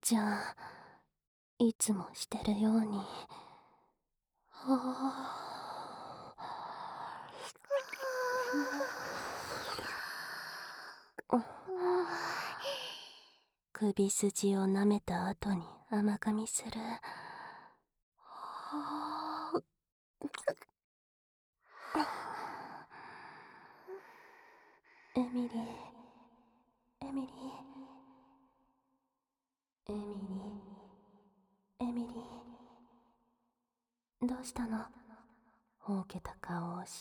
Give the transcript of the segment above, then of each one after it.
じゃあいつもしてるように。首筋を舐めた後に甘噛みする。エミリー、エミリー、エミリー、エミリー、どうしたの？ほうけた顔をして。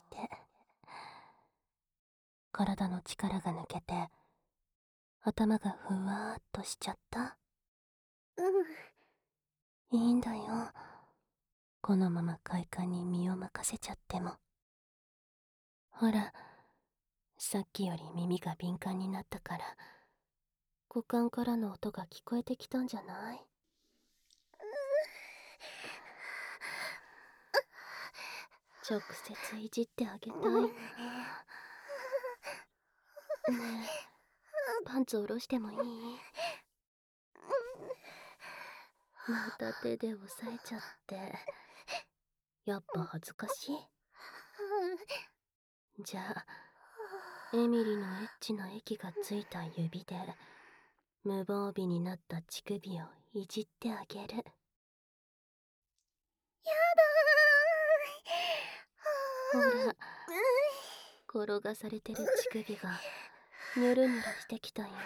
体の力が抜けて頭がふわーっとしちゃった？いいんだよ、このまま快感に身を任せちゃっても。ほら、さっきより耳が敏感になったから股間からの音が聞こえてきたんじゃない？直接いじってあげたいな。ねえ、パンツ下ろしてもいい？また手で押さえちゃって。やっぱ恥ずかしい？じゃあエミリのエッチな液がついた指で無防備になった乳首をいじってあげる。 やほら、転がされてる乳首がニュルニュルしてきたよ。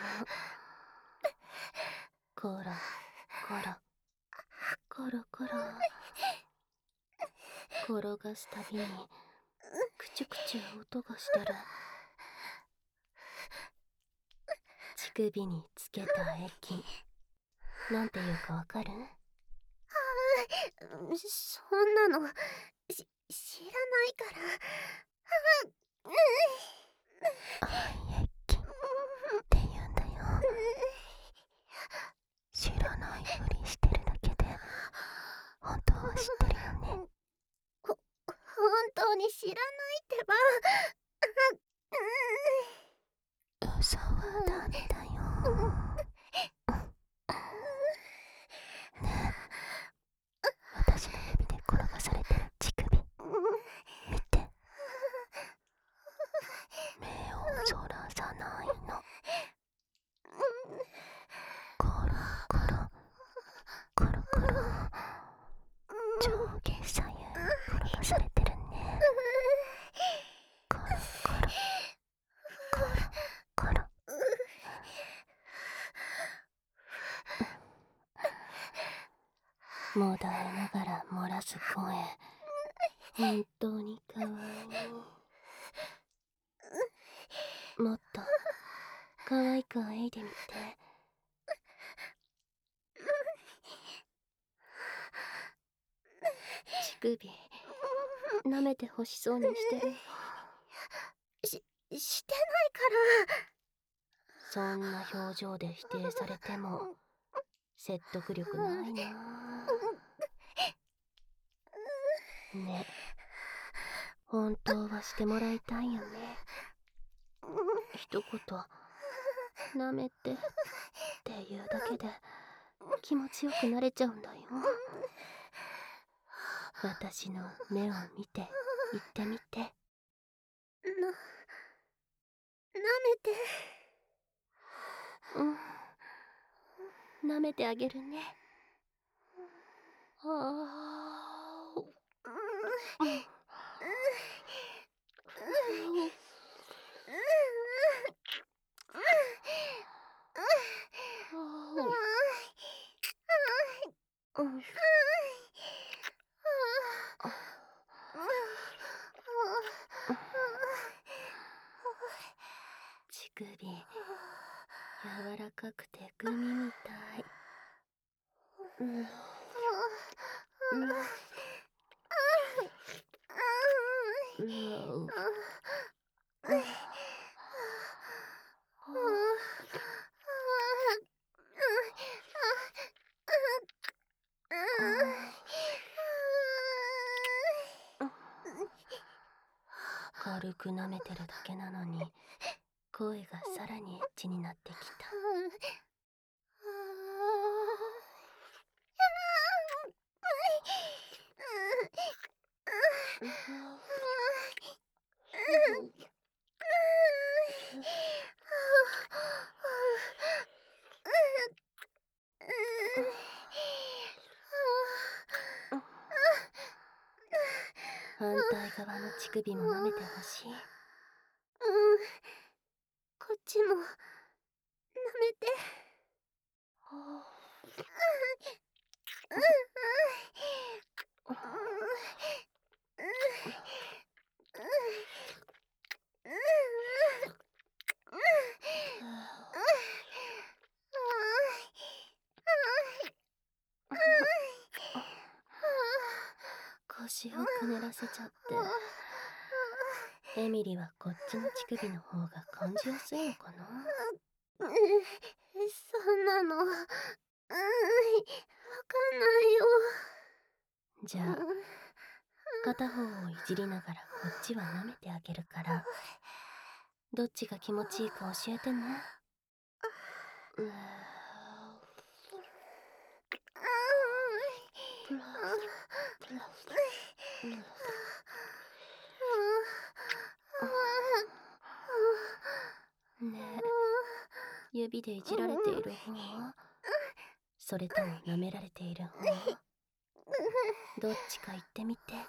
コロコロコロコロ、転がすたびにクチュクチュ音がしてる。乳首につけた液、なんていうかわかる？ そんなの知らないから。 愛液って言うんだよ。知らないふりしてるだけで本当は知ってるよね。 本当に知らないってば。 嘘はダメだよ。ねえ、私の指で転がされてる乳首見て。目をそらさないの。コロコロコロコロ、上下左右転がされてるね。コロコロコロコロ。もだえながら漏らす声、本当にかわいい。もっと可愛くあいでみて。乳首舐めてほしそうにしてる。 してないから。 そんな表情で否定されても説得力ないな。ね、本当はしてもらいたいよね。一言舐めてっていうだけで気持ちよくなれちゃうんだよ。私の目を見て言ってみて。 舐めて。 舐めてあげるね。ああ。乳首柔らかくてグミみたい。軽く舐めてるだけなのに声がさらにエッチになってきた。 反対側の乳首も舐めてほしい。 こっちも舐めて。 腰をくねらせちゃって。エミリはこっちの乳首の方が感じやすいのかな。 そんなのわかんないよ。 じゃあ片方をいじりながらこっちは舐めてあげるから、どっちが気持ちいいか教えてね。ねえ、指でいじられている方、それとも舐められている方、どっちか言ってみて。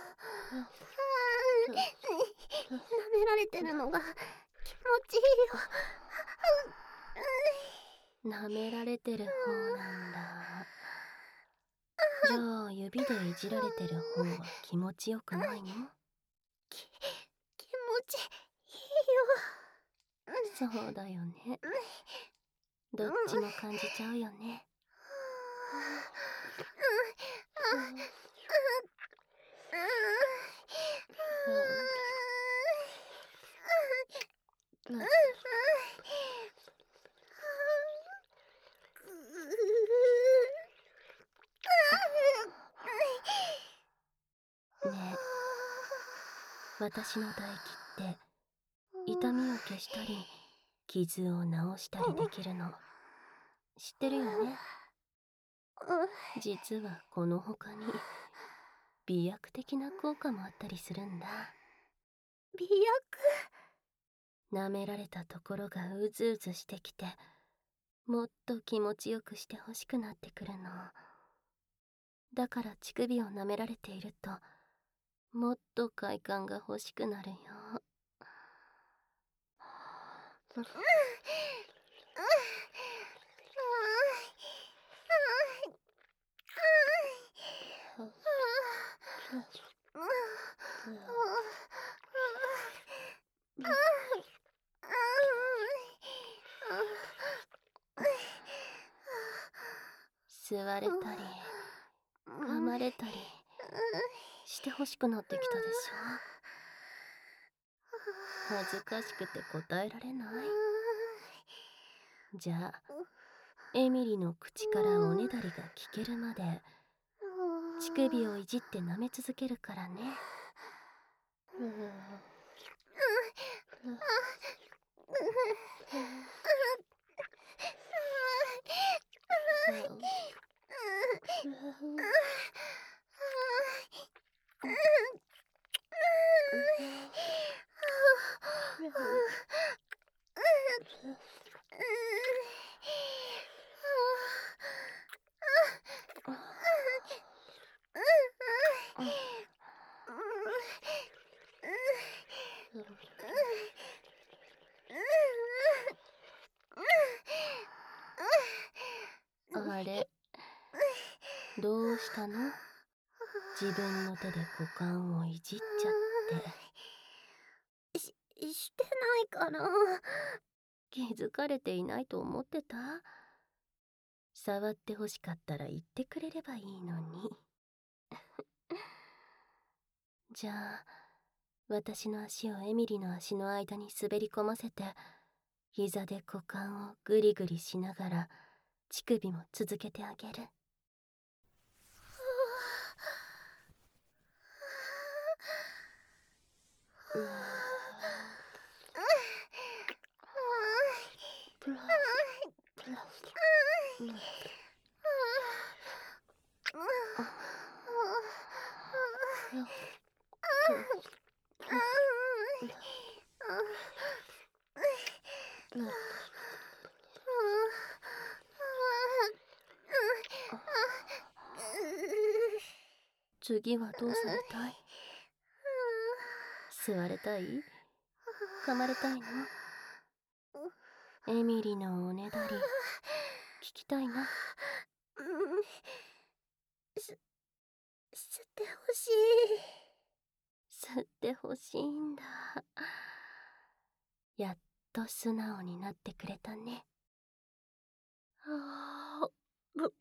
舐められてるのが気持ちいいよ。 舐められてる方なんだ。じゃあ指でいじられてる方は気持ちよくないの？ 気持ちいいよ。 そうだよね。どっちも感じちゃうよね。ねえ、私の唾液って痛みを消したり傷を治したりできるの知ってるよね。実はこの他に美薬的な効果もあったりするんだ。 美薬？ 舐められたところがうずうずしてきて、もっと気持ちよくしてほしくなってくるの。だから乳首を舐められていると、もっと快感が欲しくなるよ。吸われたり噛まれたりしてほしくなってきたでしょ。恥ずかしくて答えられない。じゃあエミリの口からおねだりが聞けるまで乳首をいじって舐め続けるからね。あれ、どうしたの？自分の手で股間をいじっちゃって。 してないから。 気づかれていないと思ってた？触ってほしかったら言ってくれればいいのに。じゃあ私の足をエミリの足の間に滑り込ませて、膝で股間をグリグリしながら乳首も続けてあげる。次はどうされたい？ 吸われたい？噛まれたいの？エミリのおねだり聞きたいな。 吸ってほしい。 吸ってほしいんだ。やっと素直になってくれたね。あーぶ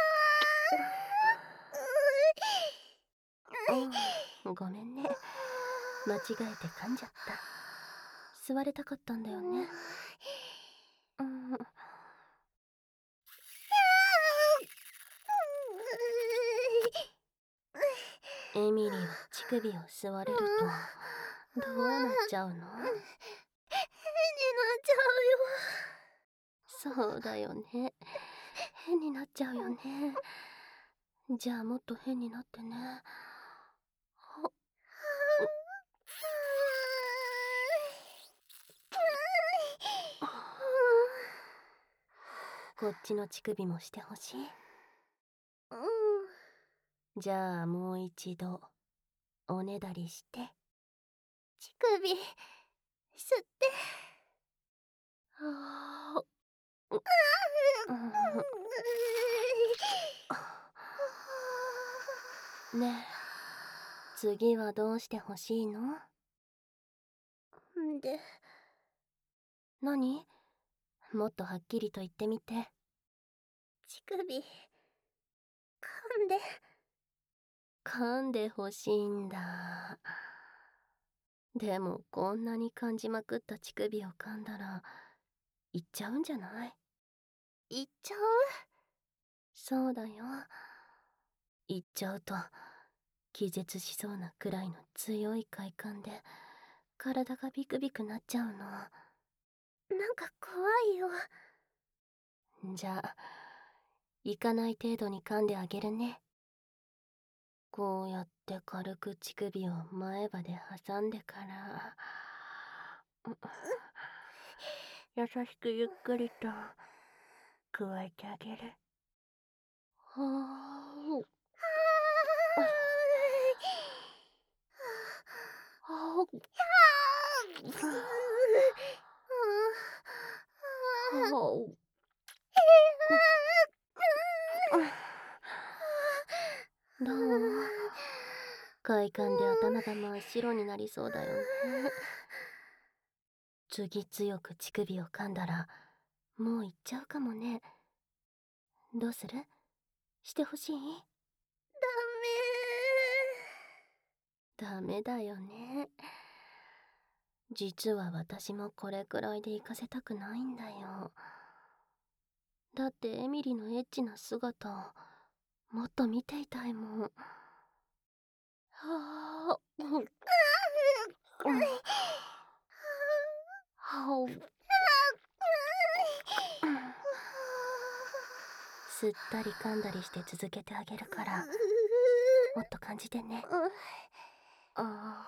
ごめんね。間違えて噛んじゃった。吸われたかったんだよね。エミリは乳首を吸われるとどうなっちゃうの？ 変になっちゃそうだよね。変になっちゃうよね。じゃあもっと変になってね。こっちの乳首もしてほしい？じゃあもう一度おねだりして。 乳首吸って。 ねえ、次はどうしてほしいの？ で、 何？もっとはっきりと言ってみて。 乳首噛んで。 噛んでほしいんだ。でもこんなに噛じまくった乳首を噛んだらいっちゃうんじゃない？ いっちゃう？ そうだよ。いっちゃうと気絶しそうなくらいの強い快感で体がビクビクなっちゃうの。 なんか怖いよ。 じゃあ行かない程度に噛んであげるね。こうやって軽く乳首を前歯で挟んでから優しくゆっくりと加えてあげる。はーはーどう？快感で頭が真っ白になりそうだよね。次強く乳首を噛んだらもう行っちゃうかもね。どうする？してほしい？ダメだよね。実は私もこれくらいで行かせたくないんだよ。だってエミリのエッチな姿をもっと見ていたいもん。はあ、吸ったり噛んだりして続けてあげるからもっと感じてね。あ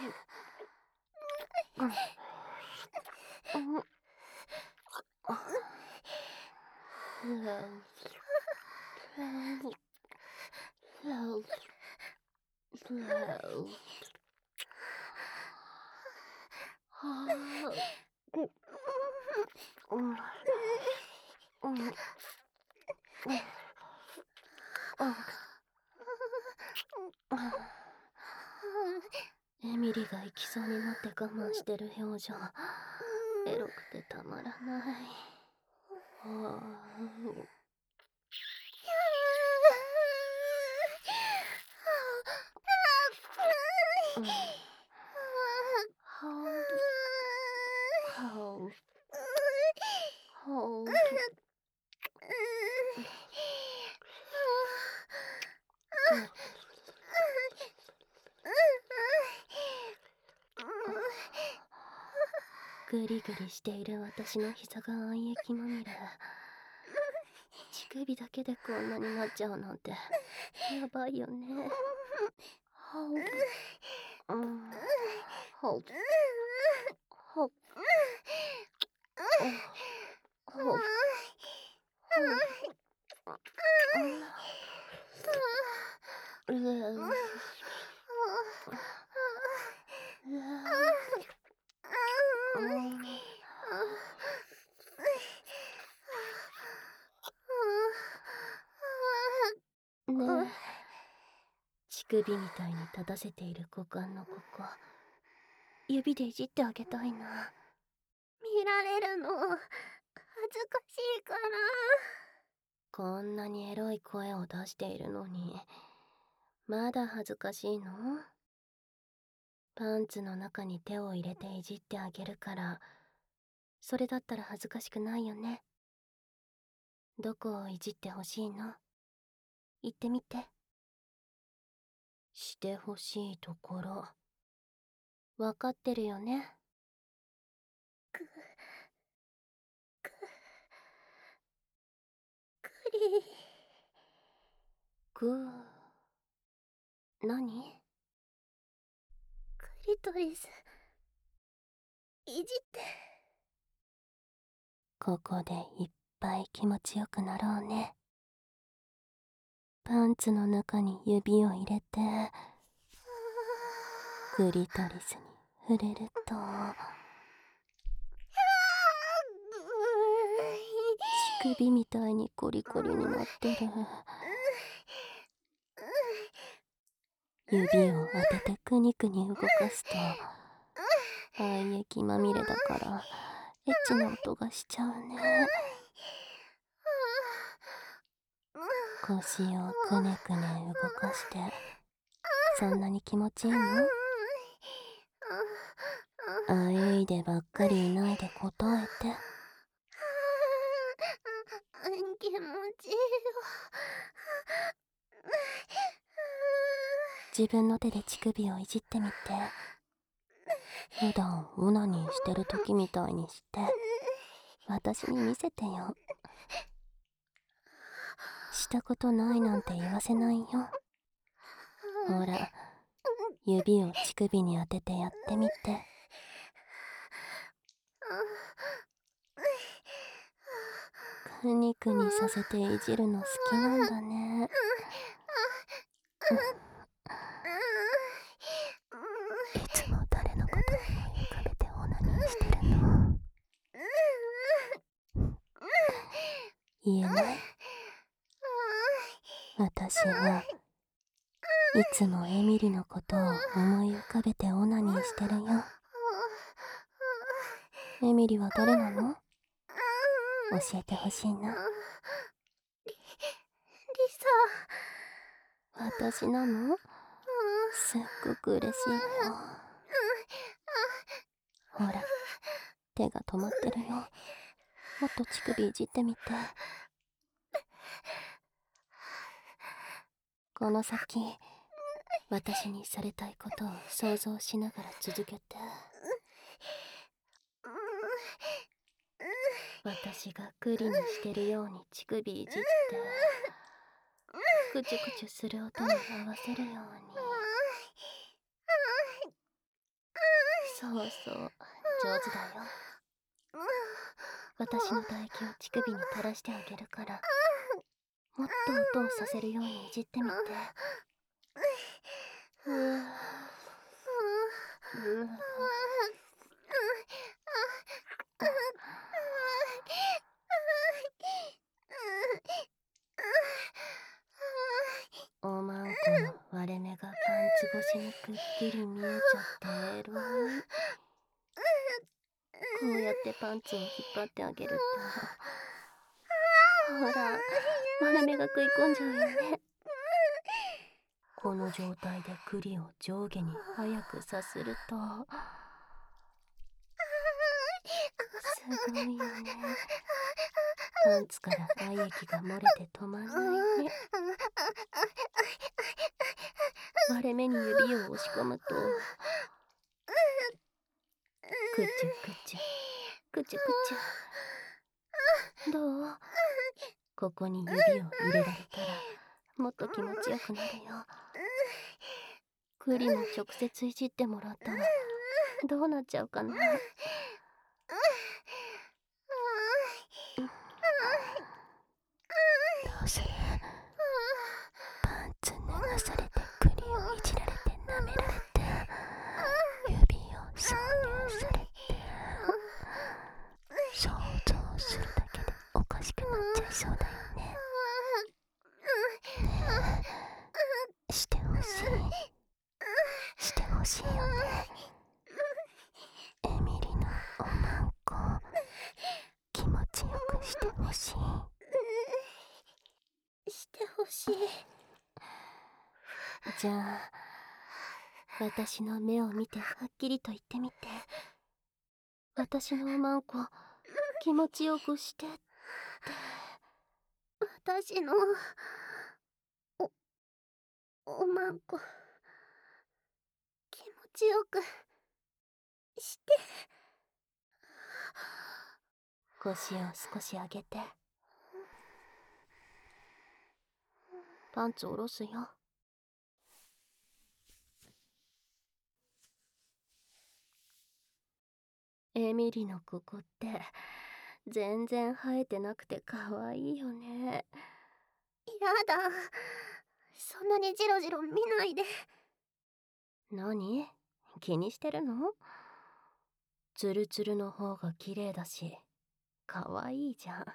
エミリが行きそうになって我慢してる表情エロくてたまらない。グリグリしている私の膝が愛液まみれ。乳首だけでこんなになっちゃうなんてやばいよね。 ねえ、乳首みたいに立たせている股間のここ、指でいじってあげたいな。 見られるの恥ずかしいから。 こんなにエロい声を出しているのに、まだ恥ずかしいの？パンツの中に手を入れていじってあげるから、それだったら恥ずかしくないよね。どこをいじってほしいの？言ってみて。してほしいところ、わかってるよね。 クリぐー。何？ クリトリスいじって。 ここでいっぱい気持ちよくなろうね。パンツの中に指を入れて、クリトリスに触れると、乳首みたいにコリコリになってる。指を当ててクニクニ動かすと、愛液まみれだからエッチな音がしちゃうね。腰をくねくね動かして、そんなに気持ちいいの？あえいでばっかりいないで答えて。 気持ちいいよ。 自分の手で乳首をいじってみて。普段オナニーしてる時みたいにして、私に見せてよ。したことないなんて言わせないよ。ほら、指を乳首に当ててやってみて。くにくにさせていじるの好きなんだね。いつも誰のことにも浮かべてオナニーしてるの？言えない？私はいつもエミリのことを思い浮かべてオナニーしてるよ。エミリは誰なの？教えてほしいな。 リ私なの？すっごく嬉しいよ。ほら、手が止まってるよ。もっと乳首いじってみて。この先、私にされたいことを想像しながら続けて。私がクリにしてるように乳首いじって、クチュクチュする音に合わせるように。そうそう、上手だよ。私の唾液を乳首に垂らしてあげるから、もっと音をさせるようにいじってみて。おまんこの割れ目がパンツ越しにくっきり見えちゃってエロい。こうやってパンツを引っ張ってあげると、ほら、割れ目が食い込んじゃうよね。この状態で栗を上下に早くさすると、すごいよね。パンツから愛液が漏れて止まんないね。割れ目に指を押し込むと、くちゅくちゅ、くちゅくちゅ。どう？ここに指を入れられたら、もっと気持ちよくなるよ。栗も直接いじってもらったら、どうなっちゃうかな。どうする？パンツ脱がされて栗をいじられて舐められて、指を挿入されて、想像するだけでおかしくなっちゃいそうだよね。ねしてほしいよね。エミリのおまんこ気持ちよくしてほしい。 してほしい。 じゃあ私の目を見てはっきりと言ってみて。私のおまんこ気持ちよくしてって。 私のおまんこ気持ちよくして。 腰を少し上げて。パンツ下ろすよ。エミリのここって全然生えてなくて可愛いよね。 やだ、そんなにジロジロ見ないで。 何？気にしてるの？ツルツルの方が綺麗だし可愛いじゃん。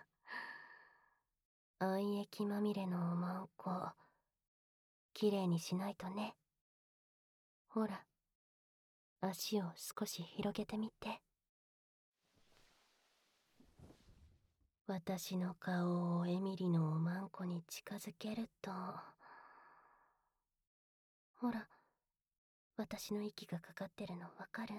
愛液まみれのおまんこ綺麗にしないとね。ほら、足を少し広げてみて。私の顔をエミリのおまんこに近づけると、ほら、私の息がかかってるのわかる？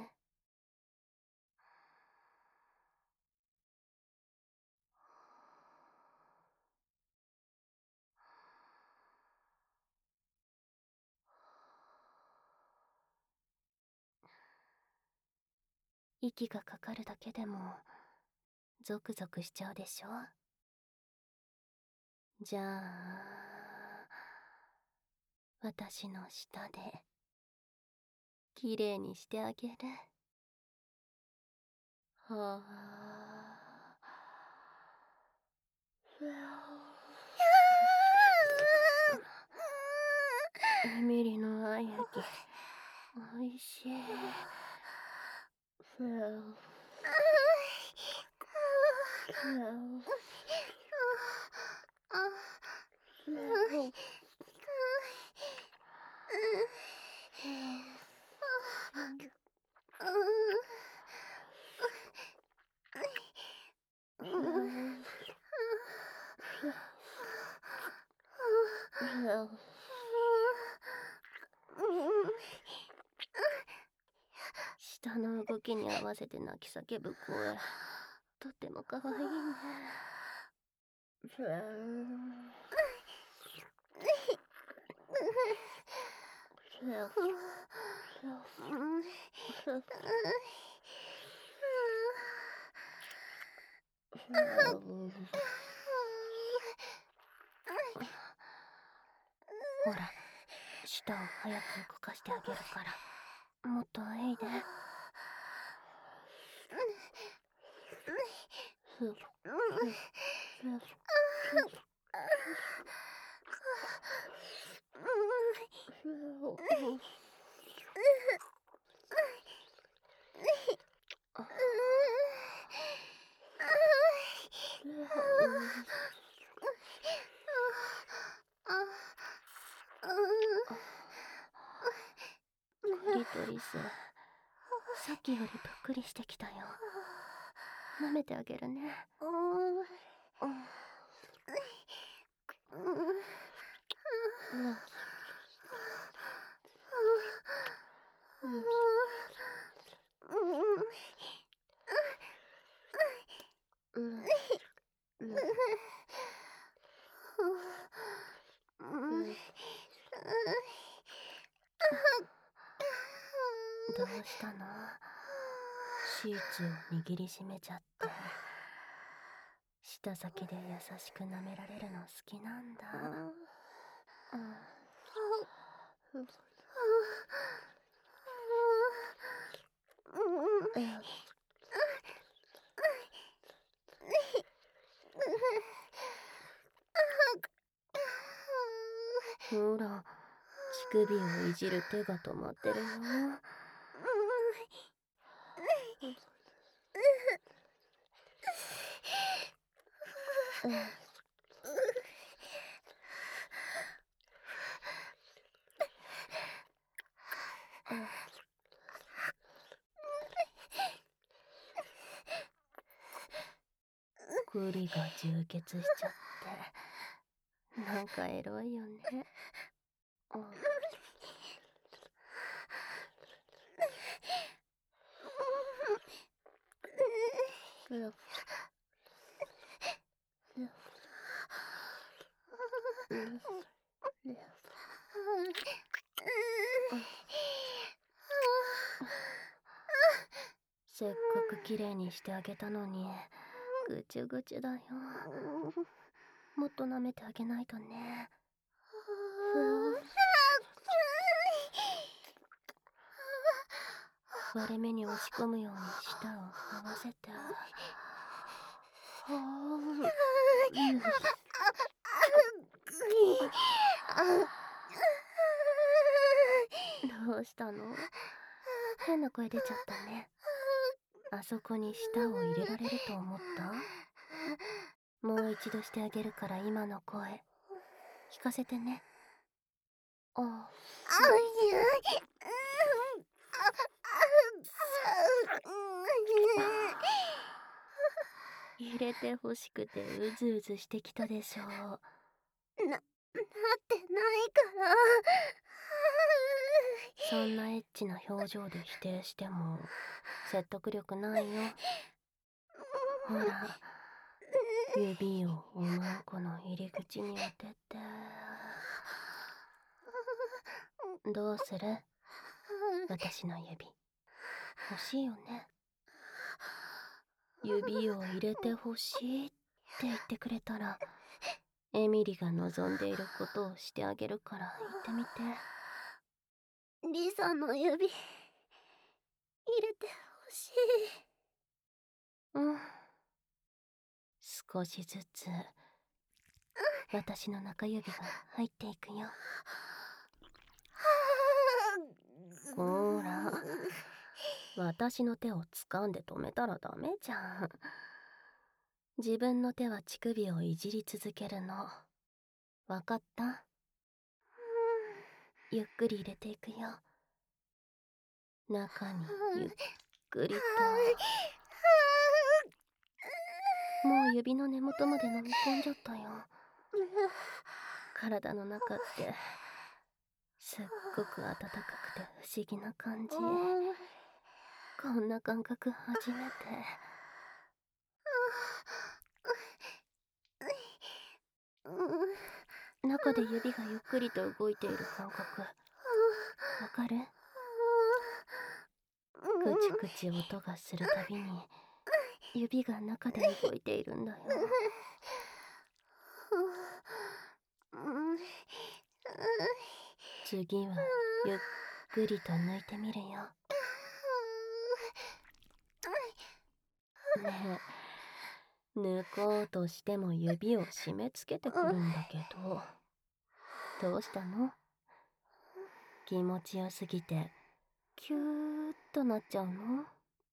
息がかかるだけでもゾクゾクしちゃうでしょ。じゃあ私の舌できれいにしてあげる。はあ。エミリの愛液おいしい。舌の動きに合わせて泣き叫ぶ声、とっても可愛いね。ほら、舌を早く動かしてあげるから、もっとえいで。クリトリス、さっきよりぷっくりしてきたよ。舐めてあげるね。どうしたの？シーツを握りしめちゃって。舌先で優しく舐められるの好きなんだ。ほら、乳首をいじる手が止まってるよ。 ブリが充血しちゃって、なんかエロいよね。せっかくきれいにしてあげたのに、ぐちゅぐちゅだよ。もっと舐めてあげないとね。割れ目に押し込むように舌を合わせて。どうしたの？変な声出ちゃったね。あそこに舌を入れられると思った？もう一度してあげるから今の声聞かせてね。入れてほしくてうずうずしてきたでしょう。 なってないからそんなエッチな表情で否定しても説得力ないよ。ほら、指をおまんこの入り口に当てて。どうする？私の指欲しいよね。指を入れてほしいって言ってくれたら、エミリが望んでいることをしてあげるから言ってみて。 リサの指入れてほしい。 少しずつ私の中指が入っていくよ。ほら、私の手を掴んで止めたらダメじゃん。自分の手は乳首をいじり続けるの。わかった？ゆっくり入れていくよ。中にゆっくりと。もう指の根元まで飲み込んじゃったよ。体の中ってすっごく暖かくて不思議な感じ。こんな感覚初めて。中で指がゆっくりと動いている感覚わかる？くちくち音がするたびに指が中で動いているんだよ。次はゆっくりと抜いてみるよ。ねえ、抜こうとしても指を締め付けてくるんだけど、どうしたの？気持ちよすぎてキューッとなっちゃうの？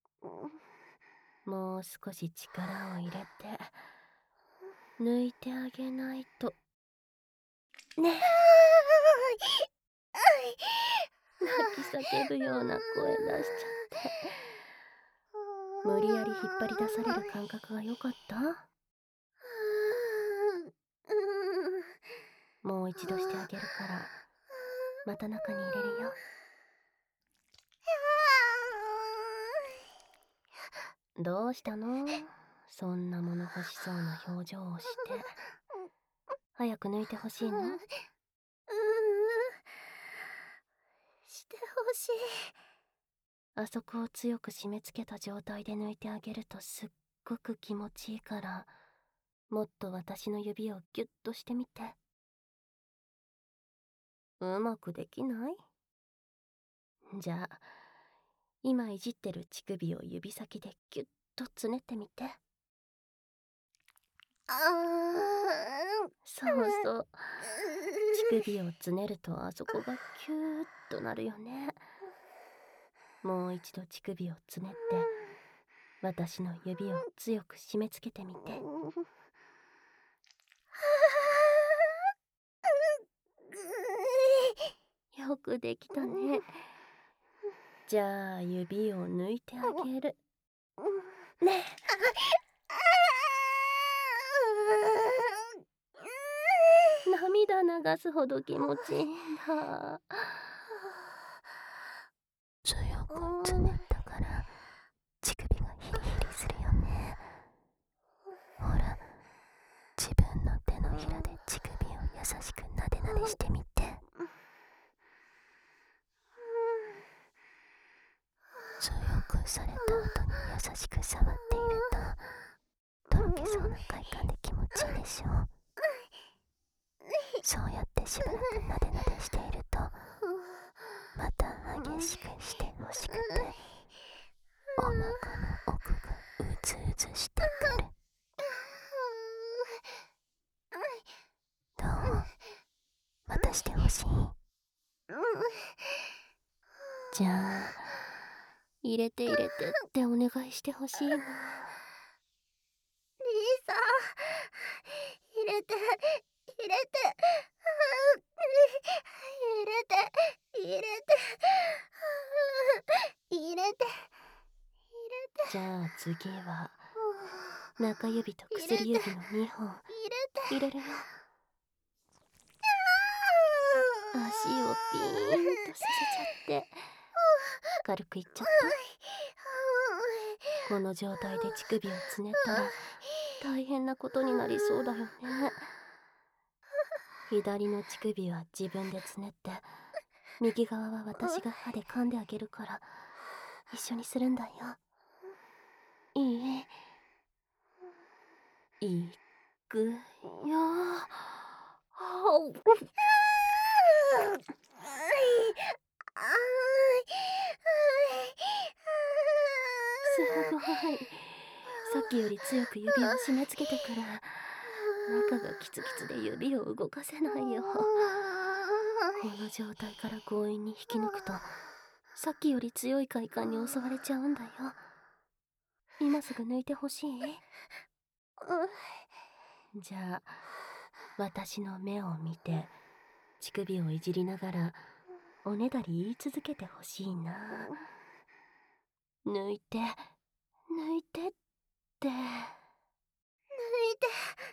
もう少し力を入れて抜いてあげないとね。泣き叫ぶような声出しちゃって。無理やり引っ張り出される感覚が良かった？もう一度してあげるからまた中に入れるよ。どうしたの？そんな物欲しそうな表情をして。早く抜いてほしいの？ してほしい。 あそこを強く締め付けた状態で抜いてあげるとすっごく気持ちいいから、もっと私の指をギュッとしてみて。うまくできない？じゃあ今いじってる乳首を指先でギュッとつねってみて。そうそう、乳首をつねるとあそこがキューッとなるよね。もう一度乳首をつねって私の指を強く締め付けてみて。よくできたね。じゃあ指を抜いてあげるね。 涙流すほど気持ちいいんだ。強くつねったから乳首がヒリヒリするよね。ほら、自分の手のひらで乳首を優しくなでなでしてみて。強くされた後に優しく触っているととろけそうな快感で気持ちいいでしょ。そうやってしばらくなでなでしているとまた激しくしてほしくてお腹の奥がうずうずしてくる。どう？またしてほしい？じゃあ入れて入れてってお願いしてほしいな。 リーサ、入れて入れて入れて入れて入れて。 じゃあ次は中指と薬指の2本入れるよ。足をピーンとさせちゃって軽くいっちゃった。この状態で乳首をつねったら大変なことになりそうだよね。左の乳首は自分でつねって右側は私が歯で噛んであげるから一緒にするんだよ。いくよ。すごい。さっきより強く指を締め付けたから中がキツキツで指を動かせないよ。この状態から強引に引き抜くとさっきより強い快感に襲われちゃうんだよ。今すぐ抜いてほしい？じゃあ私の目を見て乳首をいじりながらおねだり言い続けてほしいな。抜いて抜いてって。 抜いて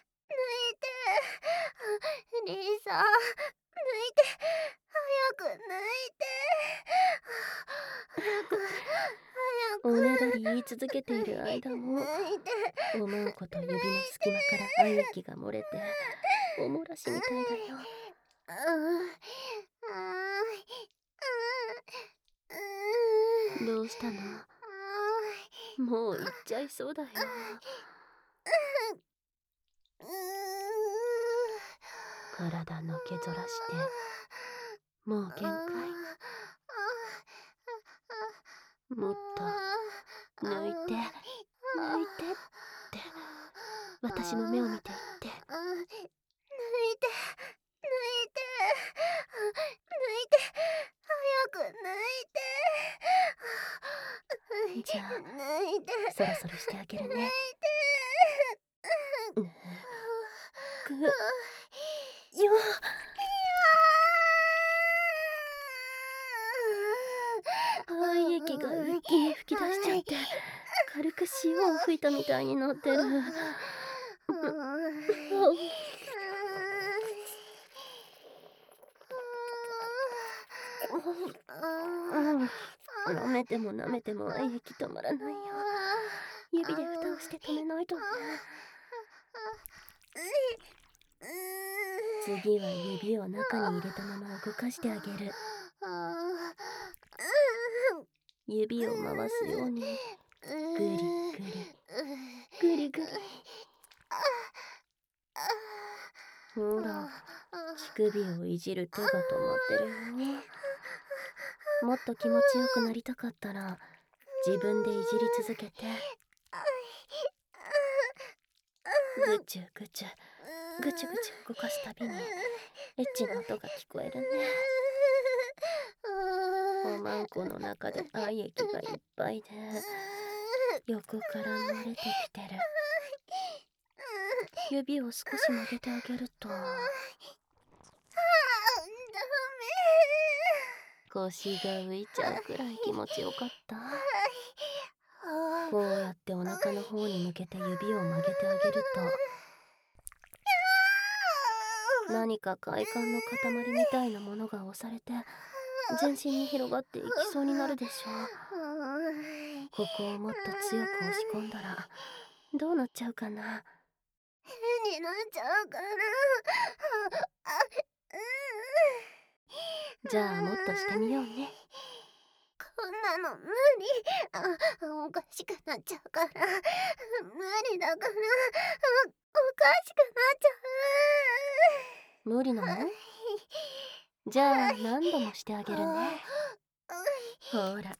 リーサ、抜いて早く抜いておねだり言い続けている間もおまんこと指の隙間から愛液が漏れておもらしみたいだよ。どうしたの？もう行っちゃいそうだよ。体のけぞらしてもう限界。もっと抜いて抜いてって私の目を見て言って。 抜いて抜いて早く抜いて。 じゃあ抜いてそろそろしてあげるね。抜くよ。愛液が一気に吹き出しちゃって軽く塩を吹いたみたいになってる。舐めても舐めても愛液止まらないよ。指で蓋をして止めないとね。次は指を中に入れたまま動かしてあげる。指を回すようにぐりぐりぐりぐり。ほら乳首をいじる手が止まってるよ。もっと気持ちよくなりたかったら自分でいじり続けて。ぐちゅぐちゅぐちゅぐちゅ動かすたびにエッチな音が聞こえるね。おまんこの中で愛液がいっぱいで横から漏れてきてる。指を少し曲げてあげると腰が浮いちゃうくらい気持ちよかった。こうやってお腹の方に向けて指を曲げてあげると何か快感の塊みたいなものが押されて全身に広がっていきそうになるでしょう。ここをもっと強く押し込んだらどうなっちゃうかな。 変になっちゃうかな。 じゃあもっとしてみようね。 こんなの無理。おかしくなっちゃうから。無理だから。おかしくなっちゃう。 無理なの？じゃあ何度もしてあげるね。ほらほら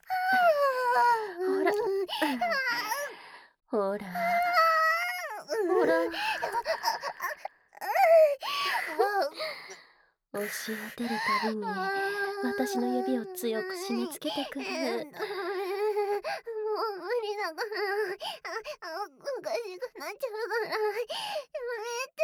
ほらほら押し当てるたびに私の指を強く締め付けてくる。 もう無理だから。おかしくなっちゃうから。やめて。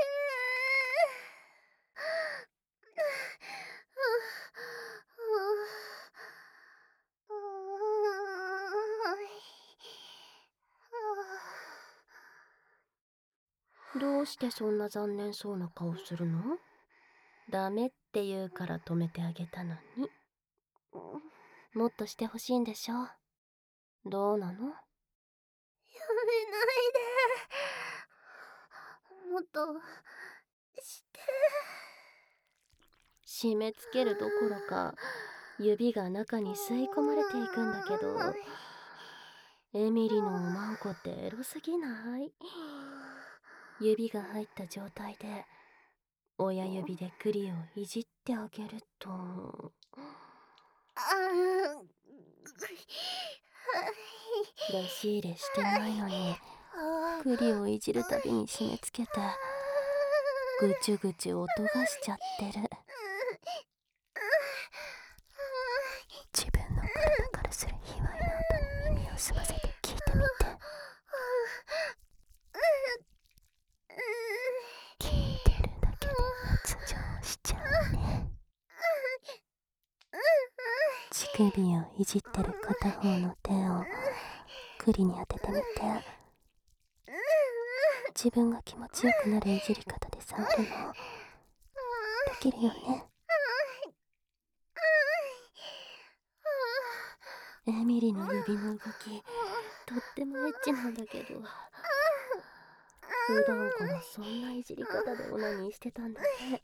どうしてそんな残念そうな顔するの？ダメって言うから止めてあげたのに。もっとしてほしいんでしょ？どうなの？ やめないで。もっとして締め付けるどころか指が中に吸い込まれていくんだけど、エミリのおまんこってエロすぎない？指が入った状態で親指でクリをいじってあげると、出し入れしてないのにクリをいじるたびに締め付けてぐちゅぐちゅ音がしちゃってる。自分の体からする卑猥な音に耳を澄ませて聞いてみて。聞いてるだけで発情しちゃうね。乳首をいじってる片方の手をクリに当ててみて。自分が気持ちよくなるいじり方で触るのできるよね？エミリの指の動きとってもエッチなんだけど、普段からそんないじり方でオナニーしてたんだね。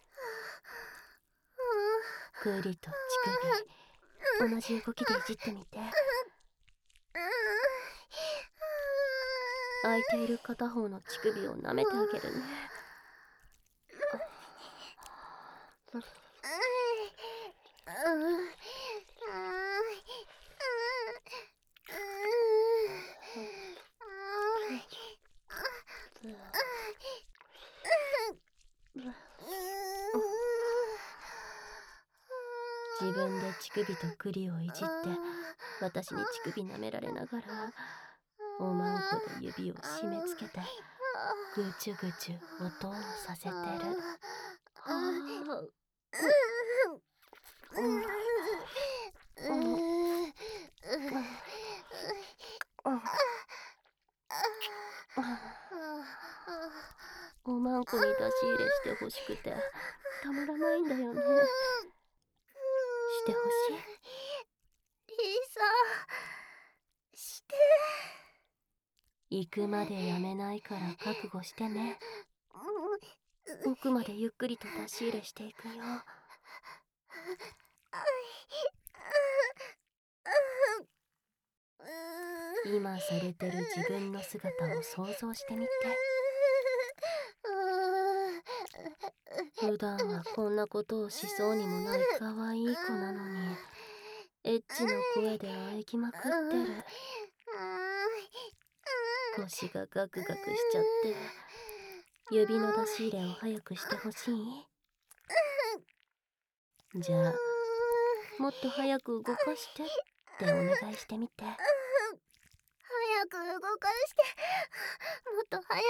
クリと乳首同じ動きでいじってみて。空いている片方の乳首を舐めてあげるね。自分で乳首とクリをいじって私に乳首舐められながらおまんこで指を締め付けてぐちゅぐちゅ音をさせてる。おまんこに出し入れしてほしくてたまらないんだよね。してほしい？ リサ、して行くまでやめないから覚悟してね。奥までゆっくりと出し入れしていくよ。今されてる自分の姿を想像してみて。普段はこんなことをしそうにもない可愛い子なのにエッチな声で喘ぎまくってる。腰がガクガクしちゃって指の出し入れを早くしてほしい？じゃあもっと早く動かしてってお願いしてみて。 早く動かして。もっと早く、も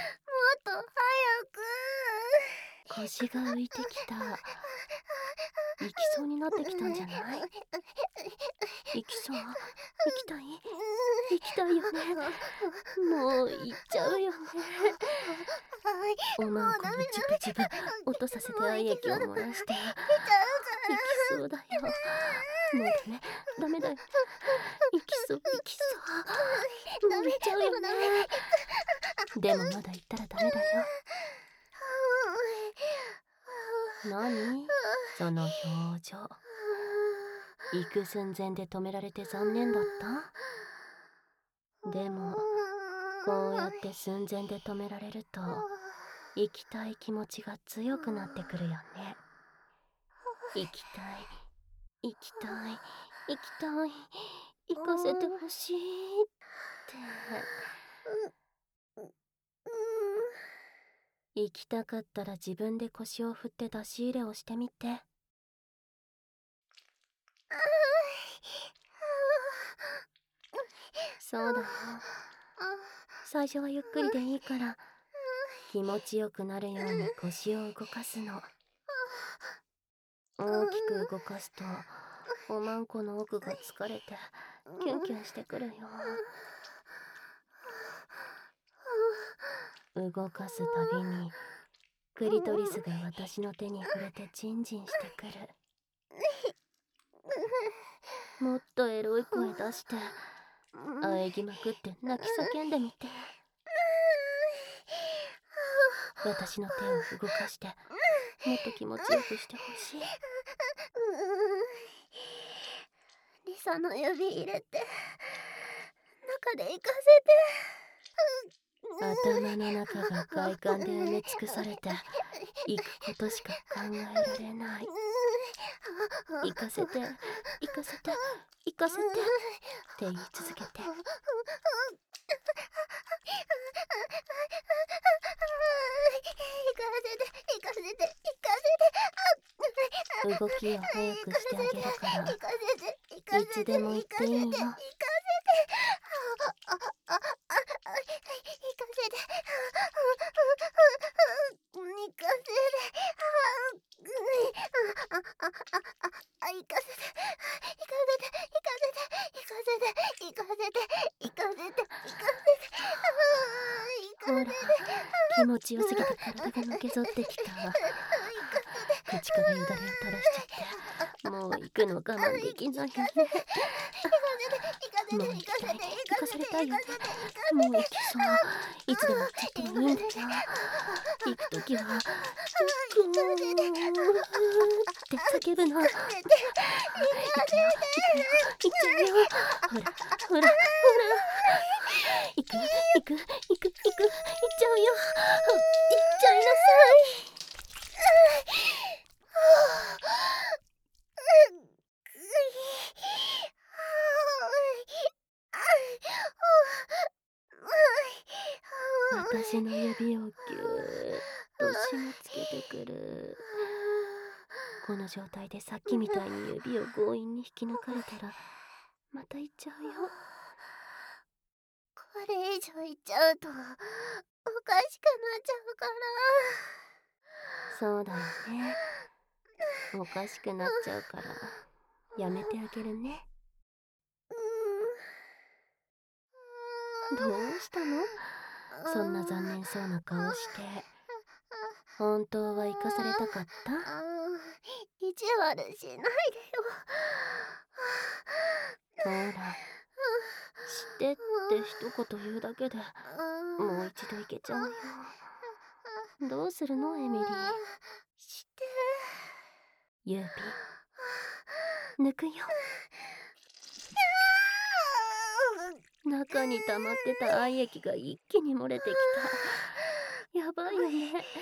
っと早く。 腰が浮いてきた。 行きそうになってきたんじゃない？行きそう？行きたい？行きたいよね。もう行っちゃうよね。おまんこにジブジブ落とさせて愛液を漏らして行きそうだよ。もうダメだよ。行きそう行きそう。もう行っちゃうよね。でもまだ行ったらダメだよ。何？その表情。行く寸前で止められて残念だった？でもこうやって寸前で止められると行きたい気持ちが強くなってくるよね。行きたい行きたい行きたい行かせてほしいって。行きたかったら自分で腰を振って出し入れをしてみて。そうだよ。最初はゆっくりでいいから気持ちよくなるように腰を動かすの。大きく動かすとおまんこの奥が疲れてキュンキュンしてくるよ。動かすたびにクリトリスが私の手に触れてチンチンしてくる。もっとエロい声出して喘ぎまくって泣き叫んでみて。私の手を動かしてもっと気持ちよくしてほしい。 リサの指入れて中で行かせて。 頭の中が快感で埋め尽くされて行くことしか考えられない。行かせて行かせて行かせてって言い続けて。動きを早くしてあげるからいつでも言っていいよ。ほら気持ちよすぎて体がのけぞってきた。口からよだれを垂らしちゃってもう行くの我慢できないよね。もう行きたい行かされたいよね。もう行きそう。いつでも行っちゃってもいいんだよ。行くときはグーって叫ぶの。行くよ行くよ行っちゃうよ。ほらほらほら行く行く行く行く行っちゃうよ。行っちゃいなさい。私の指をぎゅーっと締め付けてくる。この状態でさっきみたいに指を強引に引き抜かれたらまた行っちゃうよ。 これ以上行っちゃうとおかしくなっちゃうから。 そうだよね。おかしくなっちゃうからやめてあげるね。どうしたの？そんな残念そうな顔して。本当は生かされたかった？ 意地悪しないでよ。 ほらしてって一言言うだけでもう一度いけちゃうよ。どうするのエミリー？ して。 指抜くよ。中に溜まってた愛液が一気に漏れてきた。やばいよね。ね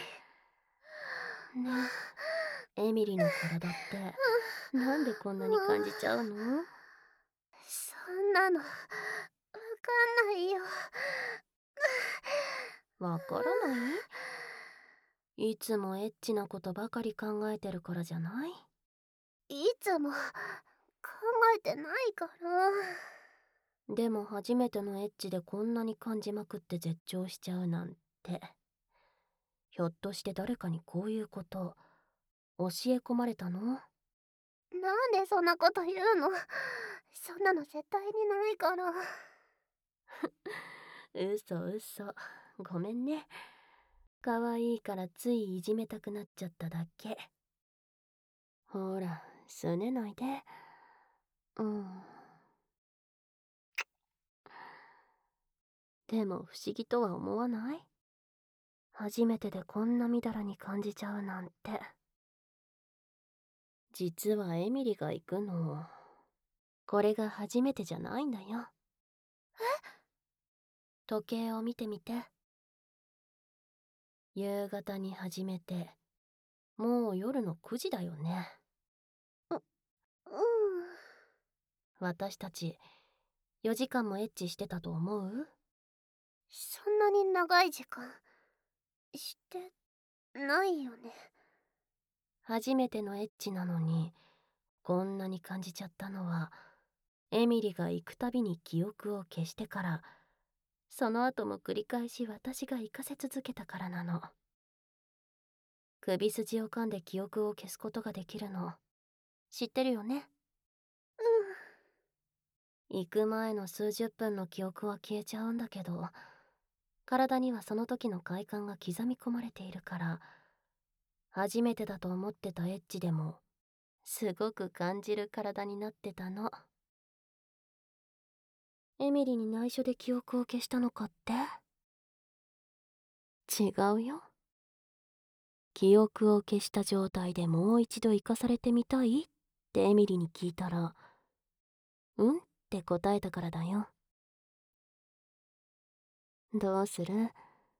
えエミリーの体ってなんでこんなに感じちゃうの？ そんなのわかんないよ。 わからない？いつもエッチなことばかり考えてるからじゃない？ いつも考えてないから。 でも初めてのエッチでこんなに感じまくって絶頂しちゃうなんて。ひょっとして誰かにこういうこと教え込まれたの？ なんでそんなこと言うの。そんなの絶対にないから。 嘘嘘、ごめんね。可愛いからついいじめたくなっちゃっただけ。ほら、すねないで。うん。でも不思議とは思わない？初めてでこんなみだらに感じちゃうなんて。実はエミリが行くの、これが初めてじゃないんだよ。時計を見てみて。夕方に始めて、もう夜の9時だよね。 うん。 私たち、4時間もエッチしてたと思う？ そんなに長い時間してないよね。 初めてのエッチなのに、こんなに感じちゃったのは、エミリが行くたびに記憶を消してから、その後も繰り返し私が行かせ続けたからなの。首筋を噛んで記憶を消すことができるの、知ってるよね？行く前の数十分の記憶は消えちゃうんだけど、体にはその時の快感が刻み込まれているから、初めてだと思ってたエッチでもすごく感じる体になってたの。エミリに内緒で記憶を消したのかって？違うよ。記憶を消した状態でもう一度生かされてみたいってエミリに聞いたら、うんって答えたからだよ。どうする？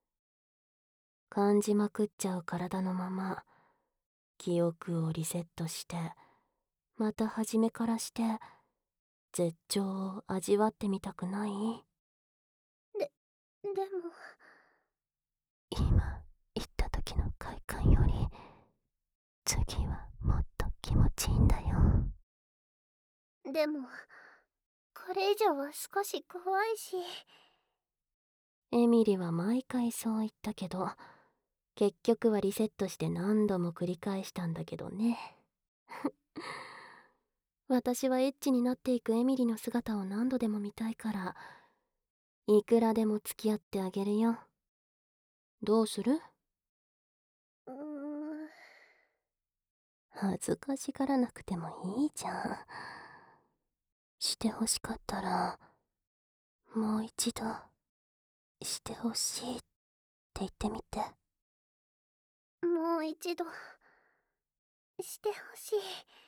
感じまくっちゃう体のまま記憶をリセットして、また初めからして絶頂を味わってみたくない？ でも。 今言った時の快感より次はもっと気持ちいいんだよ。 でも、これ以上は少し怖いし。 エミリは毎回そう言ったけど、結局はリセットして何度も繰り返したんだけどね。私はエッチになっていくエミリの姿を何度でも見たいから、いくらでも付き合ってあげるよ。どうする？ うーん。 恥ずかしがらなくてもいいじゃん。してほしかったら、もう一度、してほしいって言ってみて。 もう一度してほしい。